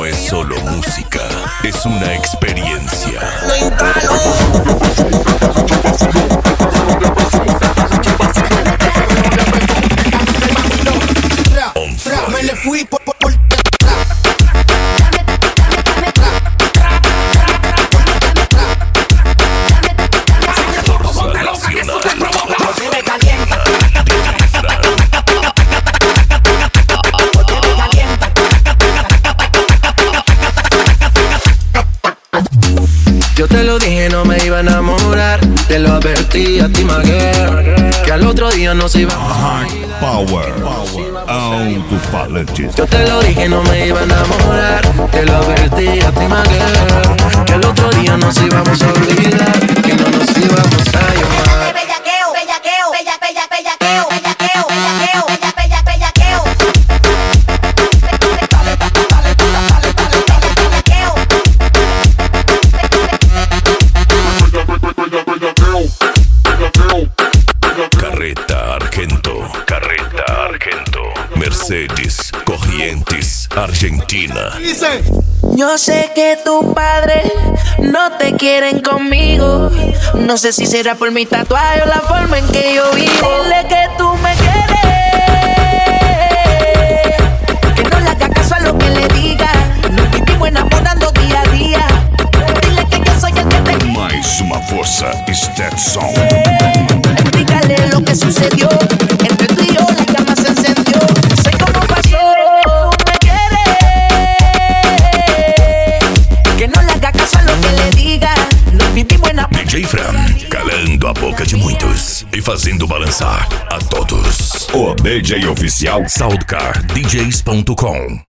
no es solo música, es una experiencia. Me le fui por Yo te lo dije, no me iba a enamorar. Te lo advertí a ti, my girl, que al otro día no se iba a Power. Alto-falantes. Yo te lo dije, no me iba a enamorar. Te lo advertí a ti, my girl, que al otro día nos íbamos a olvidar, que no nos íbamos a llamar. Bellaqueo, bellaqueo, bellaqueo, bellaqueo, bellaqueo, bellaqueo, bellaqueo. Carreta Argento, Mercedes, Corrientes, Argentina. Yo sé que tus padres no te quieren conmigo. No sé si será por mi tatuaje o la forma en que yo vivo. Dile que tú me quieres, que no le haga caso a lo que le diga. Nos vivimos enamorando día a día. Dile que yo soy el que te quiere. Mais uma força, Stetson. Explícale lo que sucedió. Entre tú y yo la llama se encendió. Sé cómo pasó. Tú me quieres, que no le haga caso a lo que le diga. Nos vivimos enamorados. DJ Fran, calando a boca de muitos e fazendo balançar a todos. O DJ oficial SoundCardDJs.com.